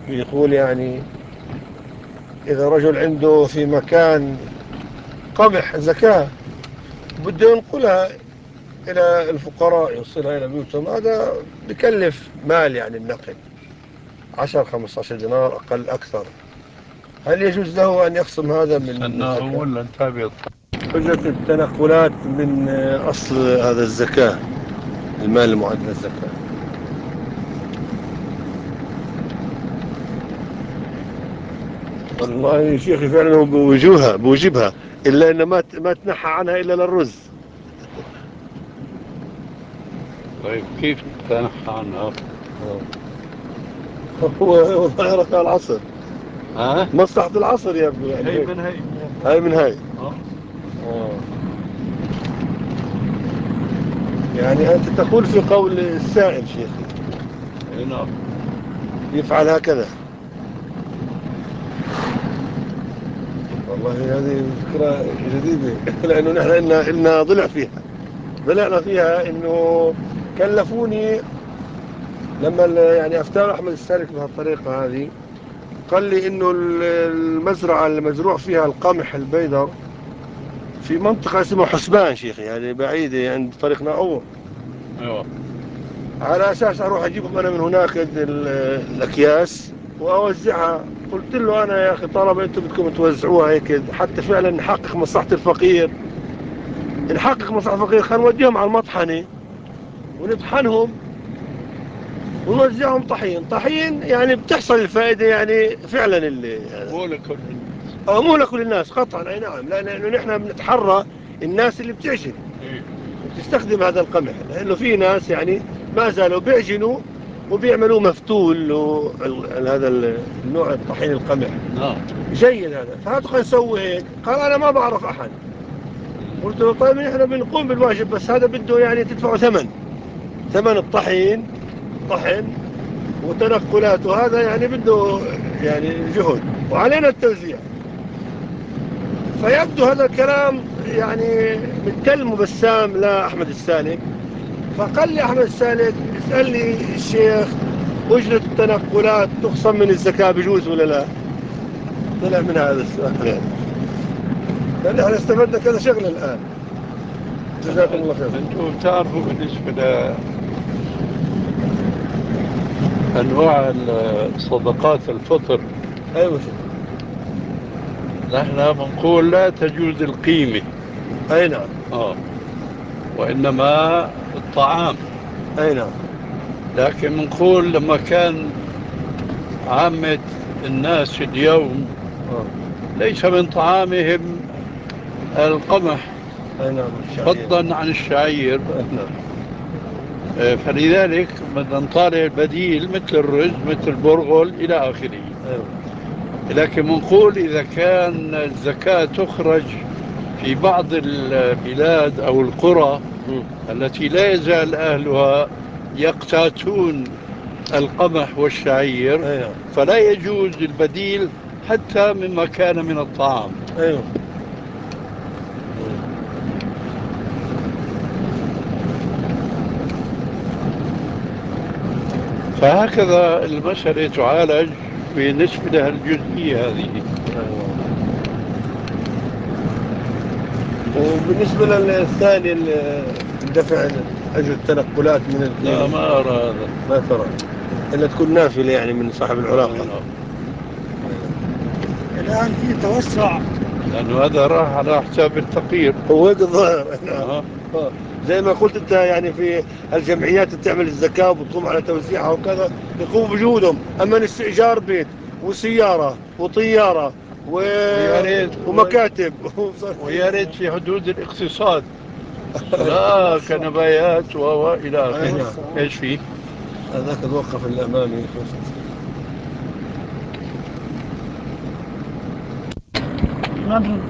يقول يعني إذا رجل عنده في مكان قمح زكاة بده ينقلها إلى الفقراء يوصلها إلى بيوتهم، هذا بكلف مال يعني النقل 10-15 دينار أقل أكثر. هل يجوز له أن يخصم هذا من استناهم الزكاة؟ ولا نتابع؟ حجة التنقلات من أصل هذا الزكاة، المال المعد للزكاة. والله يا شيخي فعلا هو بوجبها إلا إنه ما تنحى عنها إلا للرز. طيب كيف تنحى عنها؟ هو ظاهرة العصر، ها؟ مصلحة العصر يبدو يعني هي هيك. من هي. هاي من هاي. اه. يعني أنت تقول في قول السائل شيخي هنا. يفعل هكذا. والله هذه فكرة جديدة لأنه نحن إلنا ضلعنا فيها إنه كلفوني لما يعني أفتى أحمد السالك بهالطريقة هذه. قال لي إنه المزرعة المزروع فيها القمح البيدر في منطقة اسمها حسبان شيخي، يعني بعيدة عند طريق ناعور. ايوه. على أساس أروح أجيبهم أنا من هناك الأكياس وأوزعها. قلت له أنا يا أخي طالما أنتم بدكم توزعوها هيك حتى فعلا نحقق مصلحة الفقير، نحقق مصلحة الفقير، خلينا نوديهم على المطحنة ونطحنهم ونوزعهم طحين يعني بتحصل الفائدة يعني فعلا اللي يعني مو لكل الناس. مو لكل الناس قطعا، أي نعم، لأنه نحن بنتحرى الناس اللي بتعجن ايه. وبتستخدم هذا القمح، لأنه في ناس يعني ما زالوا بيعجنوا وبيعملوا مفتول هذا النوع الطحين القمح نعم. جيد هذا. فهاتوا خلينا نسوي هيك. قال أنا ما بعرف أحد. قلت له طيب نحن بنقوم بالواجب بس هذا بده يعني تدفعوا ثمن الطحين، طحن وتنقلات، وهذا يعني بده يعني جهد وعلينا التوزيع. فيبدو هذا الكلام يعني متكلم بسام لأحمد السالك. فقال لي أحمد السالك اسأل لي الشيخ أجرة التنقلات تخصم من الزكاة بجوز ولا لا؟ طلع من هذا السؤال يعني. لأن احنا استفدنا كذا شغلة الآن. جزاكم الله خير. انتم بتعرفوا بالنسبة لأنواع صدقات الفطر، أيوة شيخ. نحن بنقول لا تجوز القيمة. أي نعم. اه. وإنما الطعام. أي نعم. لكن بنقول لما كان عامة الناس اليوم ليس من طعامهم القمح أي نعم الشعير. فضلا عن الشعير، أي نعم. فلذلك بدنا نطالع البديل مثل الرز مثل البرغل إلى آخره. أيوة. لكن بنقول إذا كان الزكاة تخرج في بعض البلاد أو القرى التي لا يزال أهلها يقتاتون القمح والشعير، أي نعم. فلا يجوز البديل حتى مما كان من الطعام. أيوة. فهكذا المسألة تعالج بالنسبة لها الجزئية هذه. أيوة. وبالنسبة للثاني الدفع أجر التنقلات من لا، الكيلو ما أرى هذا. ما ترى إلا تكون نافلة يعني من صاحب العلاقة. نعم. الآن في توسع. لأنه هذا راح على حساب الفقير. هو هيك الظاهر. نعم. أه. زي ما قلت انت يعني في الجمعيات اللي بتعمل الزكاة وبتقوم على توزيعها وكذا بيقوموا بجهودهم، اما استئجار بيت وسيارة وطيارة ويا ريت ومكاتب ويا ريت في حدود الاقتصاد، لا كنبايات وإلى اي آخره. نعم. إيش فيه؟ هذاك توقف الامامي. ما